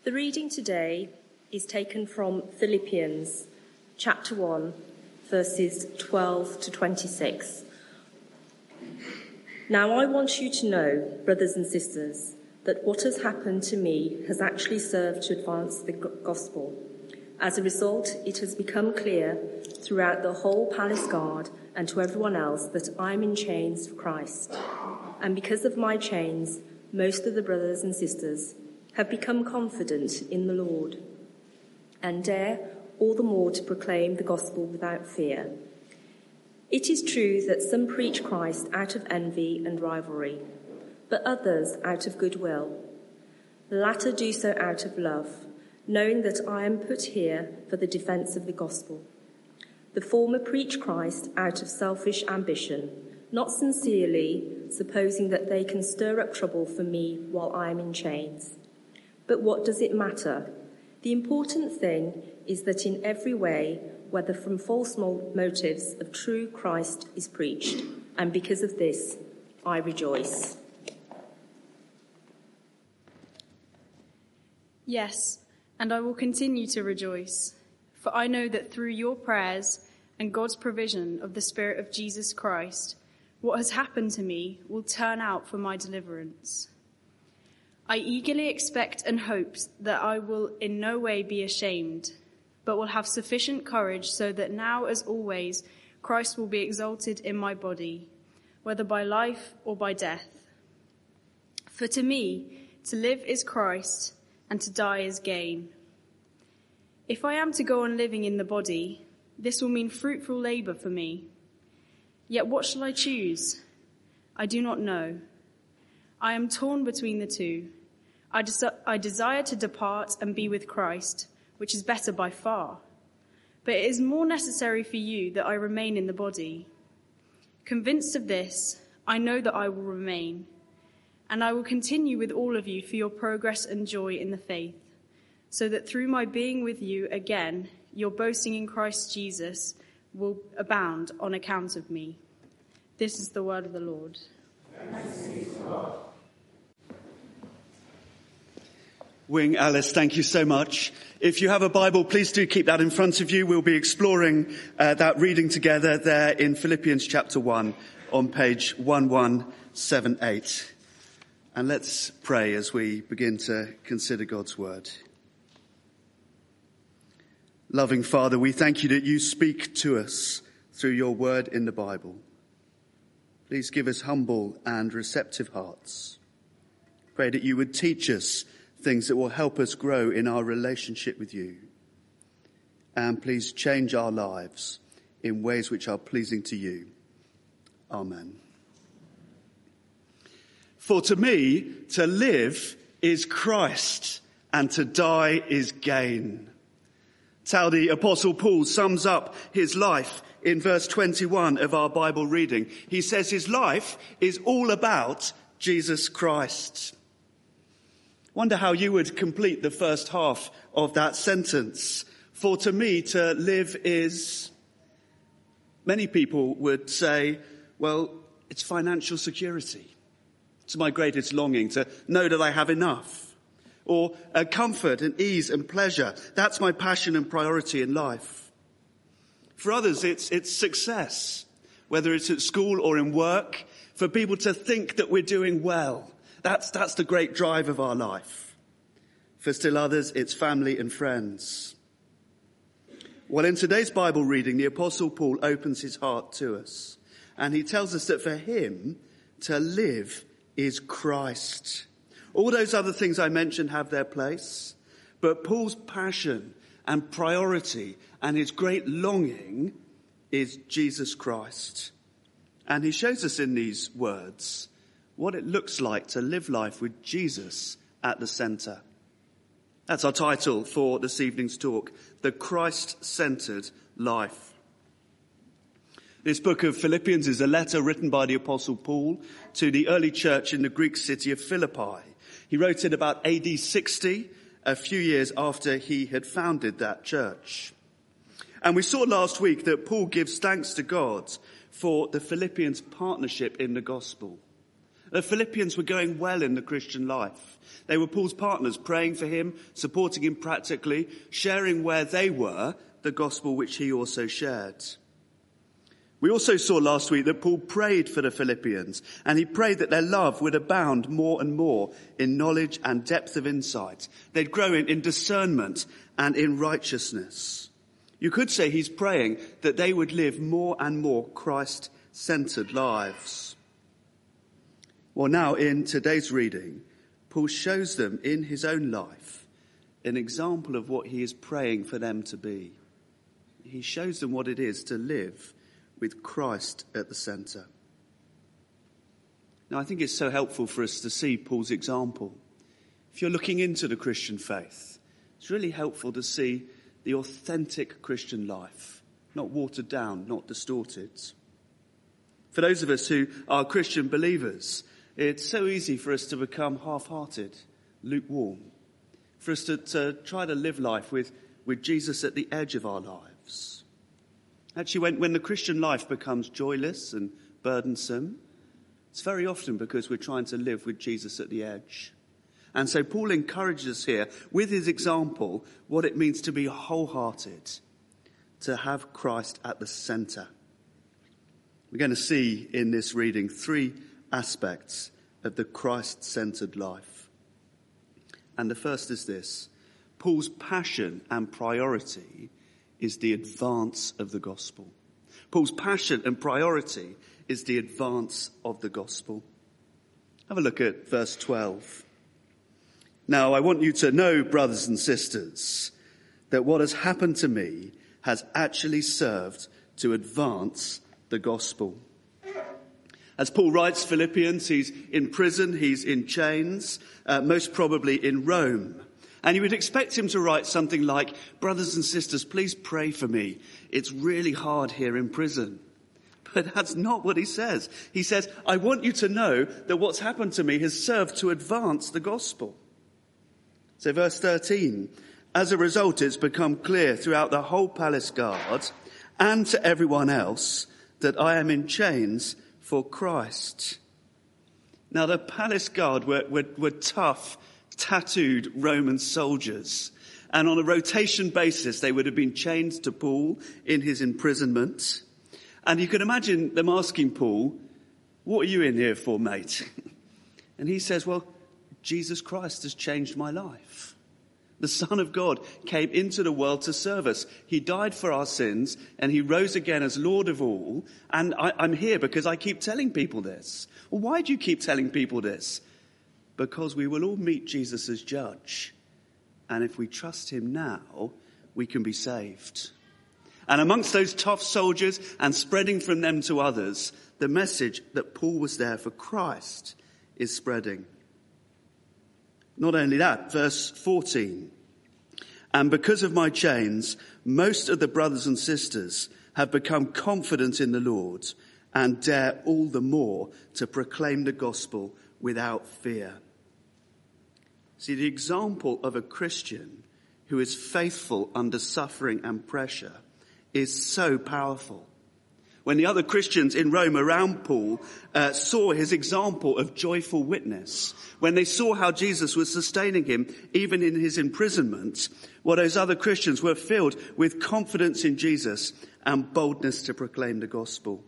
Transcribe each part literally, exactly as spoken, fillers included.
The reading today is taken from Philippians chapter one, verses twelve to twenty-six. Now I want you to know, brothers and sisters, that what has happened to me has actually served to advance the gospel. As a result, it has become clear throughout the whole palace guard and to everyone else that I am in chains for Christ. And because of my chains, most of the brothers and sisters have become confident in the Lord and dare all the more to proclaim the gospel without fear. It is true that some preach Christ out of envy and rivalry, but others out of goodwill. The latter do so out of love, knowing that I am put here for the defence of the gospel. The former preach Christ out of selfish ambition, not sincerely, supposing that they can stir up trouble for me while I am in chains. But what does it matter? The important thing is that in every way, whether from false motives, of true Christ is preached, and because of this, I rejoice. Yes, and I will continue to rejoice, for I know that through your prayers and God's provision of the Spirit of Jesus Christ, what has happened to me will turn out for my deliverance. I eagerly expect and hope that I will in no way be ashamed, but will have sufficient courage so that now, as always, Christ will be exalted in my body, whether by life or by death. For to me, to live is Christ, and to die is gain. If I am to go on living in the body, this will mean fruitful labour for me. Yet what shall I choose? I do not know. I am torn between the two. I, des- I desire to depart and be with Christ, which is better by far. But it is more necessary for you that I remain in the body. Convinced of this, I know that I will remain, and I will continue with all of you for your progress and joy in the faith, so that through my being with you again, your boasting in Christ Jesus will abound on account of me. This is the word of the Lord. Thanks be to God. Wing Alice, thank you so much. If you have a Bible, please do keep that in front of you. We'll be exploring uh, that reading together there in Philippians chapter one on page eleven seventy-eight. And let's pray as we begin to consider God's word. Loving Father, we thank you that you speak to us through your word in the Bible. Please give us humble and receptive hearts. Pray that you would teach us things that will help us grow in our relationship with you. And please change our lives in ways which are pleasing to you. Amen. For to me, to live is Christ, and to die is gain. That's how the Apostle Paul sums up his life in verse twenty-one of our Bible reading. He says his life is all about Jesus Christ. Wonder how you would complete the first half of that sentence. For to me, to live is... Many people would say, well, it's financial security. It's my greatest longing to know that I have enough. Or uh, comfort and ease and pleasure. That's my passion and priority in life. For others, it's, it's success, whether it's at school or in work, for people to think that we're doing well. That's, that's the great drive of our life. For still others, it's family and friends. Well, in today's Bible reading, the Apostle Paul opens his heart to us. And he tells us that for him, to live is Christ. All those other things I mentioned have their place. But Paul's passion and priority and his great longing is Jesus Christ. And he shows us in these words what it looks like to live life with Jesus at the centre. That's our title for this evening's talk, The Christ-Centred Life. This book of Philippians is a letter written by the Apostle Paul to the early church in the Greek city of Philippi. He wrote it about A D sixty, a few years after he had founded that church. And we saw last week that Paul gives thanks to God for the Philippians' partnership in the gospel. The Philippians were going well in the Christian life. They were Paul's partners, praying for him, supporting him practically, sharing where they were the gospel which he also shared. We also saw last week that Paul prayed for the Philippians, and he prayed that their love would abound more and more in knowledge and depth of insight. They'd grow in, in discernment and in righteousness. You could say he's praying that they would live more and more Christ-centered lives. Well, now in today's reading, Paul shows them in his own life an example of what he is praying for them to be. He shows them what it is to live with Christ at the centre. Now, I think it's so helpful for us to see Paul's example. If you're looking into the Christian faith, it's really helpful to see the authentic Christian life, not watered down, not distorted. For those of us who are Christian believers, it's so easy for us to become half-hearted, lukewarm, for us to, to try to live life with, with Jesus at the edge of our lives. Actually, when, when the Christian life becomes joyless and burdensome, it's very often because we're trying to live with Jesus at the edge. And so Paul encourages us here, with his example, what it means to be wholehearted, to have Christ at the centre. We're going to see in this reading three aspects of the Christ-centered life. And the first is this: Paul's passion and priority is the advance of the gospel. Paul's passion and priority is the advance of the gospel. Have a look at verse twelve. Now, I want you to know, brothers and sisters, that what has happened to me has actually served to advance the gospel. As Paul writes Philippians, he's in prison, he's in chains, uh, most probably in Rome. And you would expect him to write something like, brothers and sisters, please pray for me. It's really hard here in prison. But that's not what he says. He says, I want you to know that what's happened to me has served to advance the gospel. So verse thirteen, as a result, it's become clear throughout the whole palace guard and to everyone else that I am in chains for Christ. Now, the palace guard were, were, were tough, tattooed Roman soldiers. And on a rotation basis, they would have been chained to Paul in his imprisonment. And you can imagine them asking Paul, what are you in here for, mate? And he says, well, Jesus Christ has changed my life. The Son of God came into the world to serve us. He died for our sins and he rose again as Lord of all. And I, I'm here because I keep telling people this. Well, why do you keep telling people this? Because we will all meet Jesus as judge. And if we trust him now, we can be saved. And amongst those tough soldiers and spreading from them to others, the message that Paul was there for Christ is spreading. Not only that, verse fourteen, and because of my chains, most of the brothers and sisters have become confident in the Lord and dare all the more to proclaim the gospel without fear. See, the example of a Christian who is faithful under suffering and pressure is so powerful. When the other Christians in Rome around Paul uh, saw his example of joyful witness, when they saw how Jesus was sustaining him even in his imprisonment, well, those other Christians were filled with confidence in Jesus and boldness to proclaim the gospel.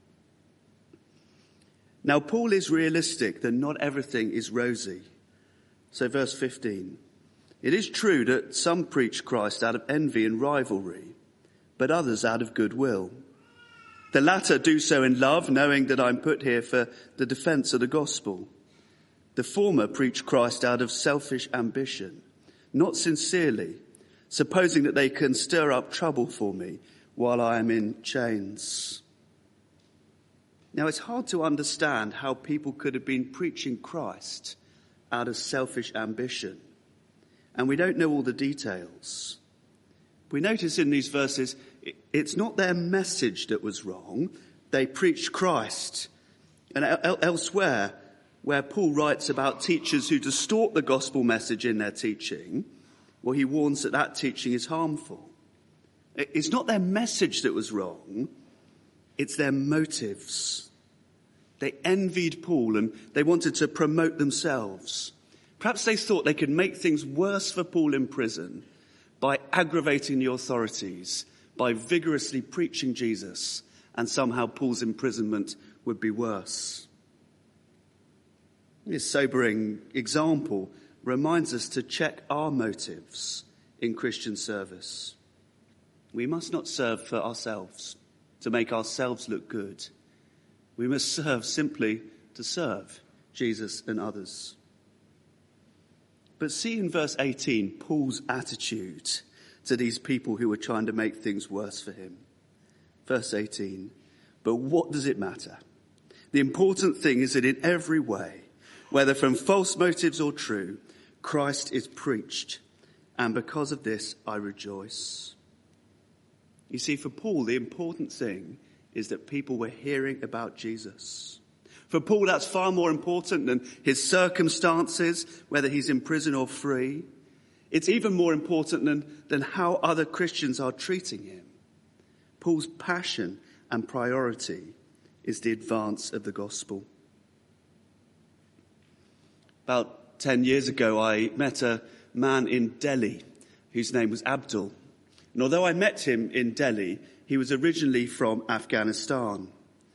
Now, Paul is realistic that not everything is rosy. So verse fifteen, it is true that some preach Christ out of envy and rivalry, but others out of goodwill. The latter do so in love, knowing that I'm put here for the defense of the gospel. The former preach Christ out of selfish ambition, not sincerely, supposing that they can stir up trouble for me while I am in chains. Now, it's hard to understand how people could have been preaching Christ out of selfish ambition, and we don't know all the details. We notice in these verses, it's not their message that was wrong. They preached Christ. And elsewhere, where Paul writes about teachers who distort the gospel message in their teaching, well, he warns that that teaching is harmful. It's not their message that was wrong. It's their motives. They envied Paul and they wanted to promote themselves. Perhaps they thought they could make things worse for Paul in prison by aggravating the authorities, by vigorously preaching Jesus, and somehow Paul's imprisonment would be worse. This sobering example reminds us to check our motives in Christian service. We must not serve for ourselves, to make ourselves look good. We must serve simply to serve Jesus and others. But see in verse eighteen Paul's attitude to these people who were trying to make things worse for him. Verse eighteen, but what does it matter? The important thing is that in every way, whether from false motives or true, Christ is preached, and because of this I rejoice. You see, for Paul, the important thing is that people were hearing about Jesus. For Paul, that's far more important than his circumstances, whether he's in prison or free. It's even more important than, than how other Christians are treating him. Paul's passion and priority is the advance of the gospel. About ten years ago, I met a man in Delhi whose name was Abdul. And although I met him in Delhi, he was originally from Afghanistan.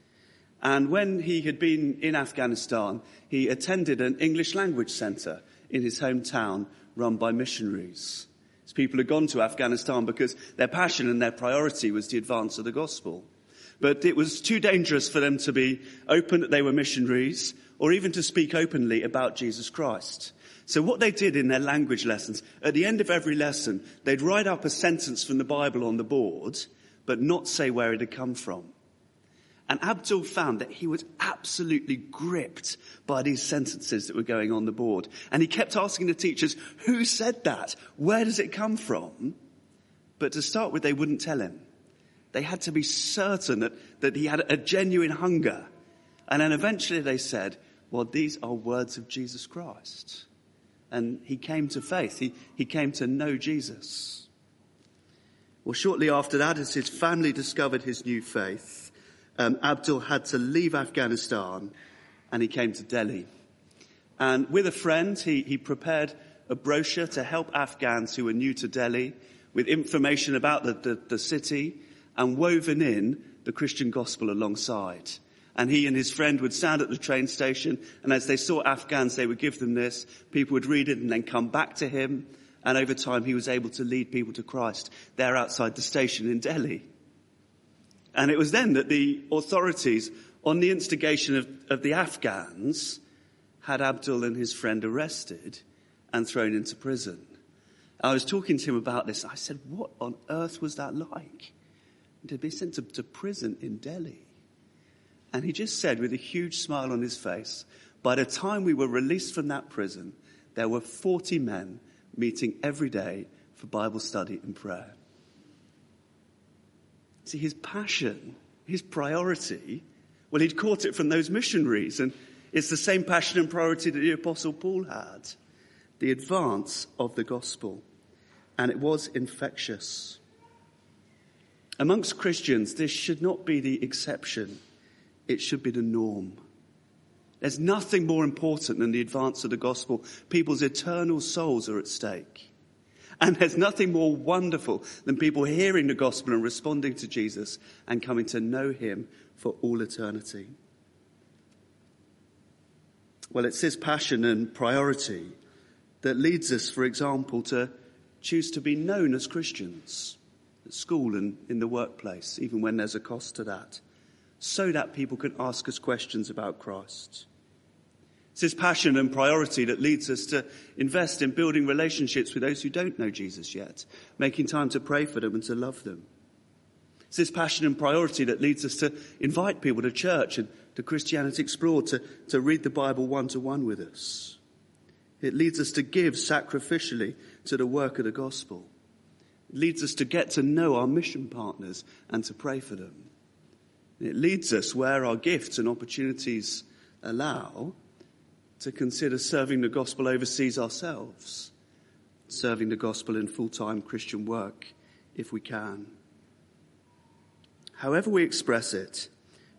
And when he had been in Afghanistan, he attended an English language centre in his hometown run by missionaries. These people had gone to Afghanistan because their passion and their priority was the advance of the gospel. But it was too dangerous for them to be open that they were missionaries or even to speak openly about Jesus Christ. So what they did in their language lessons, at the end of every lesson, they'd write up a sentence from the Bible on the board, but not say where it had come from. And Abdul found that he was absolutely gripped by these sentences that were going on the board. And he kept asking the teachers, who said that? Where does it come from? But to start with, they wouldn't tell him. They had to be certain that, that he had a genuine hunger. And then eventually they said, well, these are words of Jesus Christ. And he came to faith. He, he came to know Jesus. Well, shortly after that, as his family discovered his new faith, um, Abdul had to leave Afghanistan and he came to Delhi. And with a friend, he, he prepared a brochure to help Afghans who were new to Delhi with information about the, the, the city and woven in the Christian gospel alongside. And he and his friend would stand at the train station, and as they saw Afghans, they would give them this. People would read it and then come back to him. And over time, he was able to lead people to Christ there outside the station in Delhi. And it was then that the authorities, on the instigation of, of the Afghans, had Abdul and his friend arrested and thrown into prison. I was talking to him about this. I said, what on earth was that like? To be sent to, to prison in Delhi. And he just said with a huge smile on his face, by the time we were released from that prison, there were forty men meeting every day for Bible study and prayer. See, his passion, his priority, well, he'd caught it from those missionaries, and it's the same passion and priority that the Apostle Paul had, the advance of the gospel. And it was infectious. Amongst Christians, this should not be the exception. It should be the norm. There's nothing more important than the advance of the gospel. People's eternal souls are at stake. And there's nothing more wonderful than people hearing the gospel and responding to Jesus and coming to know him for all eternity. Well, it's this passion and priority that leads us, for example, to choose to be known as Christians at school and in the workplace, even when there's a cost to that, so that people can ask us questions about Christ. It's this passion and priority that leads us to invest in building relationships with those who don't know Jesus yet, making time to pray for them and to love them. It's this passion and priority that leads us to invite people to church and to Christianity Explored, to, to read the Bible one-to-one with us. It leads us to give sacrificially to the work of the gospel. It leads us to get to know our mission partners and to pray for them. It leads us, where our gifts and opportunities allow, to consider serving the gospel overseas ourselves, serving the gospel in full-time Christian work, if we can. However we express it,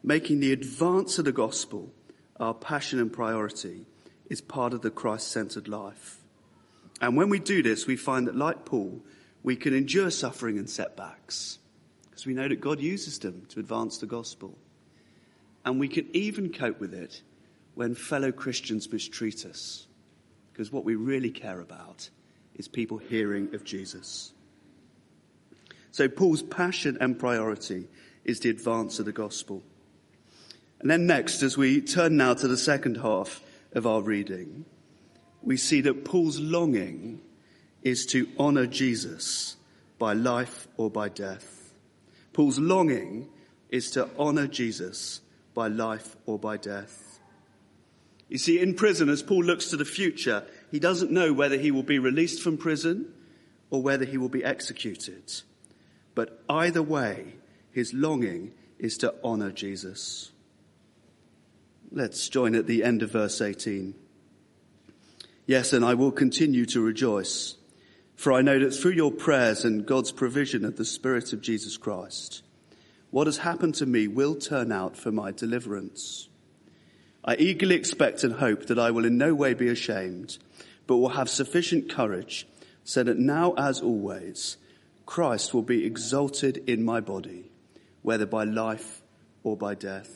making the advance of the gospel our passion and priority is part of the Christ-centered life. And when we do this, we find that, like Paul, we can endure suffering and setbacks because we know that God uses them to advance the gospel. And we can even cope with it when fellow Christians mistreat us, because what we really care about is people hearing of Jesus. So Paul's passion and priority is the advance of the gospel. And then next, as we turn now to the second half of our reading, we see that Paul's longing is to honour Jesus by life or by death. Paul's longing is to honour Jesus by life or by death. You see, in prison, as Paul looks to the future, he doesn't know whether he will be released from prison or whether he will be executed. But either way, his longing is to honour Jesus. Let's join at the end of verse eighteen. Yes, and I will continue to rejoice, for I know that through your prayers and God's provision of the Spirit of Jesus Christ, what has happened to me will turn out for my deliverance. I eagerly expect and hope that I will in no way be ashamed, but will have sufficient courage, so that now, as always, Christ will be exalted in my body, whether by life or by death.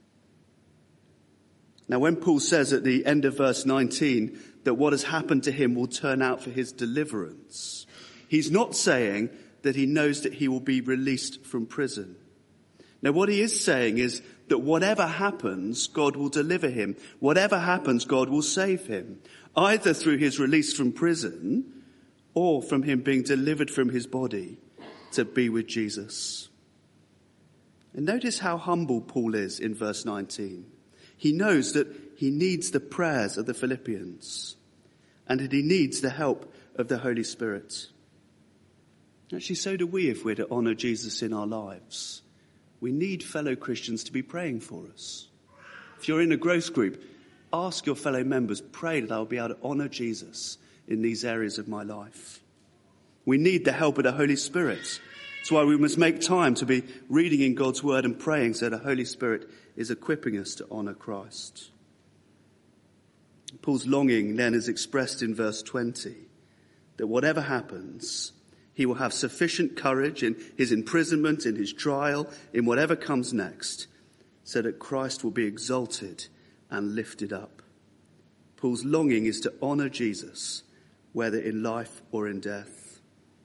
Now, when Paul says at the end of verse nineteen that what has happened to him will turn out for his deliverance, he's not saying that he knows that he will be released from prison. Now, what he is saying is that whatever happens, God will deliver him. Whatever happens, God will save him, either through his release from prison or from him being delivered from his body to be with Jesus. And notice how humble Paul is in verse nineteen. He knows that he needs the prayers of the Philippians and that he needs the help of the Holy Spirit. Actually, so do we if we're to honour Jesus in our lives. We need fellow Christians to be praying for us. If you're in a growth group, ask your fellow members, pray that I'll be able to honour Jesus in these areas of my life. We need the help of the Holy Spirit. That's why we must make time to be reading in God's word and praying so the Holy Spirit is equipping us to honour Christ. Paul's longing then is expressed in verse twenty, that whatever happens, he will have sufficient courage in his imprisonment, in his trial, in whatever comes next, so that Christ will be exalted and lifted up. Paul's longing is to honour Jesus, whether in life or in death.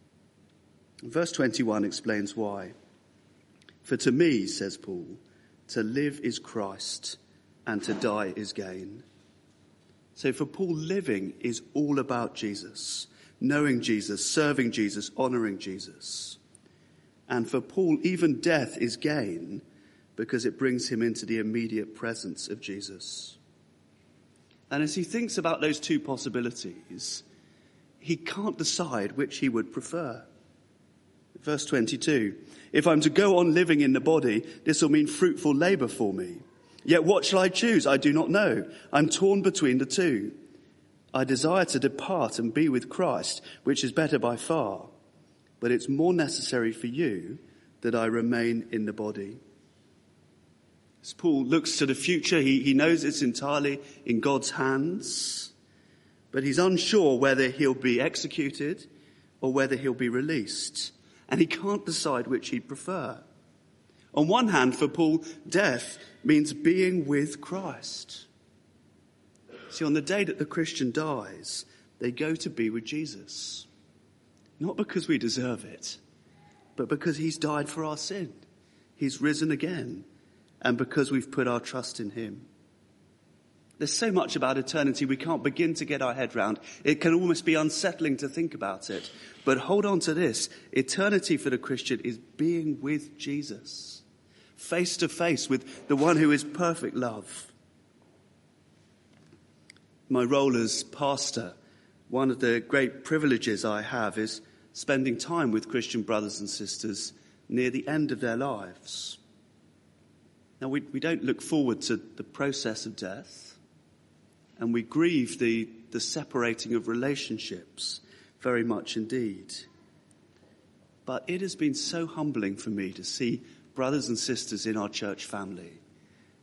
Verse twenty-one explains why. For to me, says Paul, to live is Christ and to die is gain. So for Paul, living is all about Jesus, knowing Jesus, serving Jesus, honouring Jesus. And for Paul, even death is gain because it brings him into the immediate presence of Jesus. And as he thinks about those two possibilities, he can't decide which he would prefer. Verse twenty-two, if I'm to go on living in the body, this will mean fruitful labour for me. Yet what shall I choose? I do not know. I'm torn between the two. I desire to depart and be with Christ, which is better by far. But it's more necessary for you that I remain in the body. As Paul looks to the future, he, he knows it's entirely in God's hands. But he's unsure whether he'll be executed or whether he'll be released. And he can't decide which he'd prefer. On one hand, for Paul, death means being with Christ. See, on the day that the Christian dies, they go to be with Jesus. Not because we deserve it, but because he's died for our sin. He's risen again, and because we've put our trust in him. There's so much about eternity we can't begin to get our head round. It can almost be unsettling to think about it. But hold on to this. Eternity for the Christian is being with Jesus, face to face with the one who is perfect love. My role as pastor, one of the great privileges I have is spending time with Christian brothers and sisters near the end of their lives. Now, we, we don't look forward to the process of death. And we grieve the, the separating of relationships very much indeed. But it has been so humbling for me to see brothers and sisters in our church family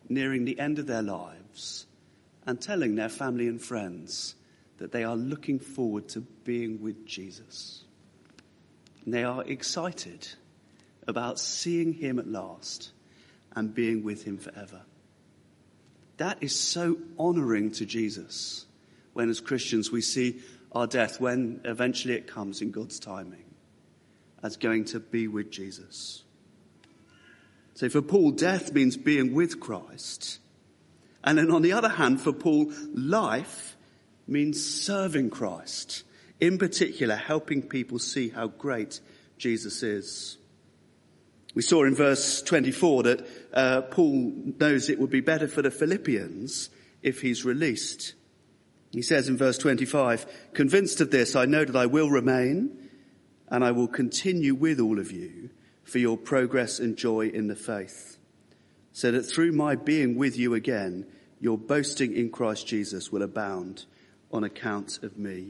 nearing the end of their lives and telling their family and friends that they are looking forward to being with Jesus. And they are excited about seeing him at last and being with him forever. That is so honouring to Jesus when as Christians we see our death, when eventually it comes in God's timing, as going to be with Jesus. So for Paul, death means being with Christ. And then on the other hand, for Paul, life means serving Christ. In particular, helping people see how great Jesus is. We saw in verse twenty-four that uh, Paul knows it would be better for the Philippians if he's released. He says in verse twenty-five, "Convinced of this, I know that I will remain and I will continue with all of you for your progress and joy in the faith, so that through my being with you again, your boasting in Christ Jesus will abound on account of me."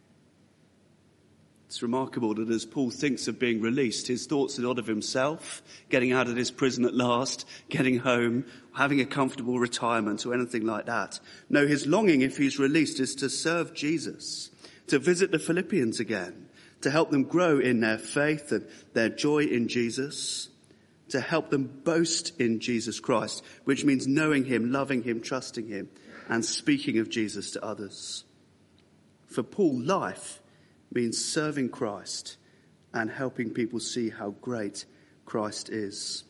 It's remarkable that as Paul thinks of being released, his thoughts are not of himself, getting out of his prison at last, getting home, having a comfortable retirement or anything like that. No, his longing, if he's released, is to serve Jesus, to visit the Philippians again, to help them grow in their faith and their joy in Jesus, to help them boast in Jesus Christ, which means knowing him, loving him, trusting him, and speaking of Jesus to others. For Paul, life means serving Christ and helping people see how great Christ is.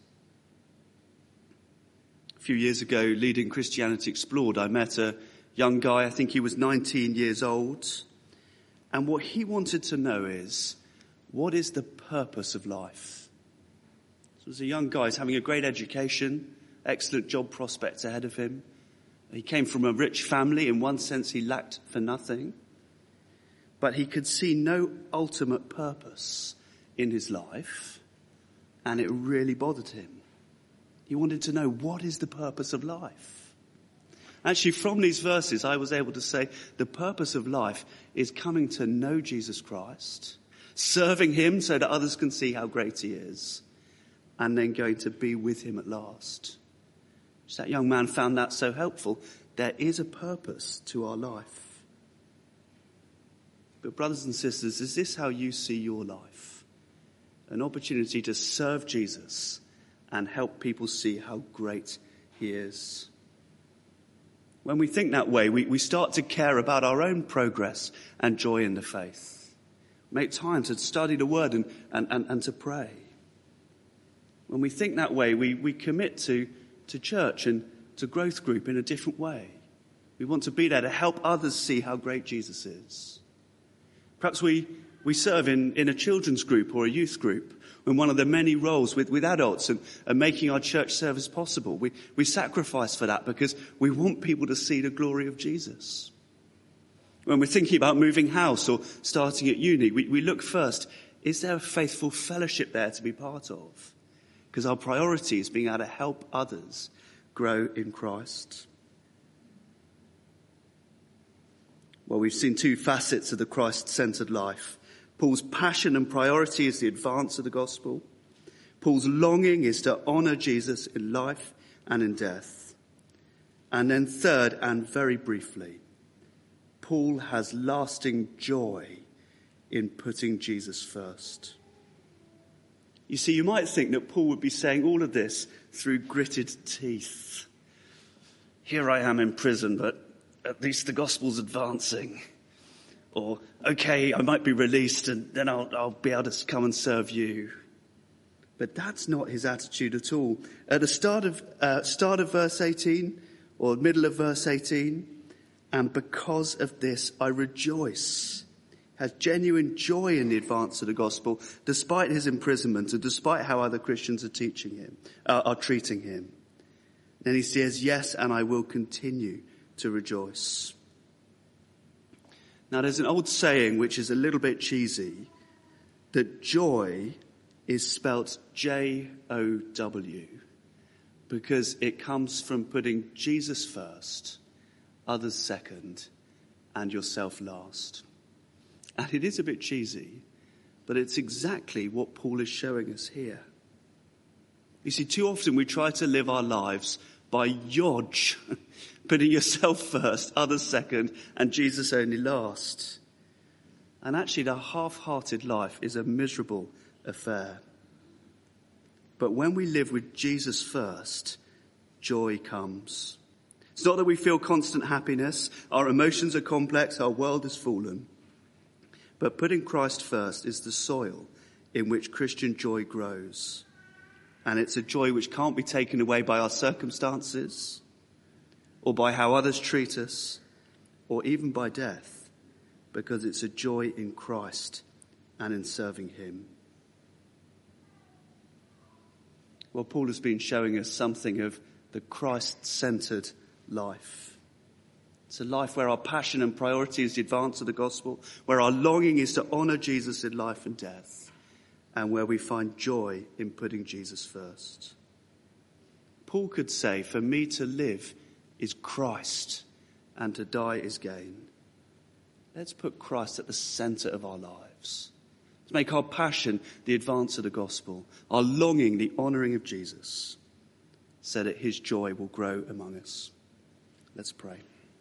A few years ago, leading Christianity Explored, I met a young guy, I think he was nineteen years old. And what he wanted to know is, what is the purpose of life? So as a young guy, he's having a great education, excellent job prospects ahead of him. He came from a rich family. In one sense, he lacked for nothing. But he could see no ultimate purpose in his life, and it really bothered him. He wanted to know, what is the purpose of life? Actually, from these verses, I was able to say the purpose of life is coming to know Jesus Christ, serving him so that others can see how great he is, and then going to be with him at last. So that young man found that so helpful. There is a purpose to our life. But brothers and sisters, is this how you see your life? An opportunity to serve Jesus and help people see how great he is. When we think that way, we, we start to care about our own progress and joy in the faith. Make time to study the word and, and, and, and to pray. When we think that way, we, we commit to, to church and to growth group in a different way. We want to be there to help others see how great Jesus is. Perhaps we, we serve in, in a children's group or a youth group in one of the many roles with, with adults and, and making our church service possible. We, we sacrifice for that because we want people to see the glory of Jesus. When we're thinking about moving house or starting at uni, we, we look first, is there a faithful fellowship there to be part of? Because our priority is being able to help others grow in Christ. Well, we've seen two facets of the Christ-centered life. Paul's passion and priority is the advance of the gospel. Paul's longing is to honour Jesus in life and in death. And then third, and very briefly, Paul has lasting joy in putting Jesus first. You see, you might think that Paul would be saying all of this through gritted teeth. Here I am in prison, but at least the gospel's advancing. Or, okay, I might be released and then I'll, I'll be able to come and serve you. But that's not his attitude at all. At the start of, uh, start of verse eighteen, or middle of verse eighteen, and because of this I rejoice. Has genuine joy in the advance of the gospel, despite his imprisonment and despite how other Christians are teaching him, uh, are treating him. Then he says, yes, and I will continue to rejoice. Now there's an old saying which is a little bit cheesy, that joy is spelt J O W, because it comes from putting Jesus first, others second, and yourself last. And it is a bit cheesy, but it's exactly what Paul is showing us here. You see, too often we try to live our lives by Yodge, putting yourself first, others second, and Jesus only last. And actually, the half-hearted life is a miserable affair. But when we live with Jesus first, joy comes. It's not that we feel constant happiness, our emotions are complex, our world is fallen. But putting Christ first is the soil in which Christian joy grows. And it's a joy which can't be taken away by our circumstances, or by how others treat us, or even by death, because it's a joy in Christ and in serving him. Well, Paul has been showing us something of the Christ-centered life. It's a life where our passion and priority is the advance of the gospel, where our longing is to honour Jesus in life and death, and where we find joy in putting Jesus first. Paul could say, for me to live is Christ, and to die is gain. Let's put Christ at the centre of our lives. Let's make our passion the advance of the gospel, our longing the honouring of Jesus, so that his joy will grow among us. Let's pray.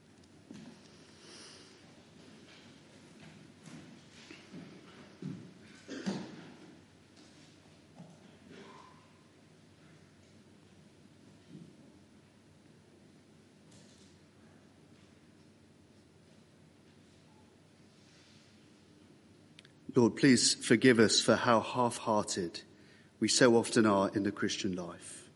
Lord, please forgive us for how half-hearted we so often are in the Christian life.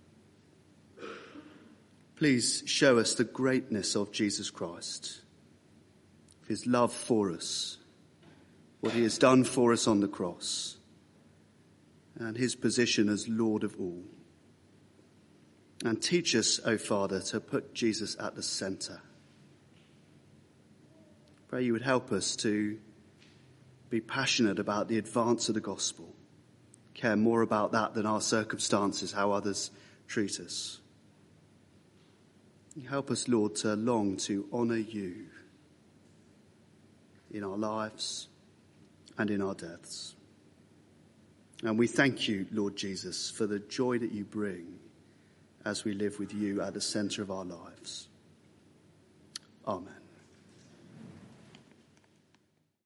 Please show us the greatness of Jesus Christ, his love for us, what he has done for us on the cross, and his position as Lord of all. And teach us, O Father, to put Jesus at the centre. Pray you would help us to be passionate about the advance of the gospel, care more about that than our circumstances, how others treat us. Help us, Lord, to long to honour you in our lives and in our deaths. And we thank you, Lord Jesus, for the joy that you bring as we live with you at the centre of our lives. Amen.